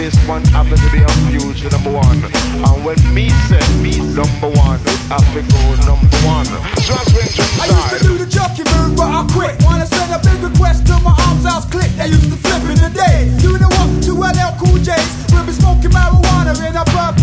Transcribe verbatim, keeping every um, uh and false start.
this one happen to be a future number one. And when me say me number one, it have to go number one. Transferring I used to do the junkie move, but I quit. Wanna send a big request to my arms house click. They used to flip in the day. Doing the walk to L L Cool J's. We'll be smoking marijuana in a pub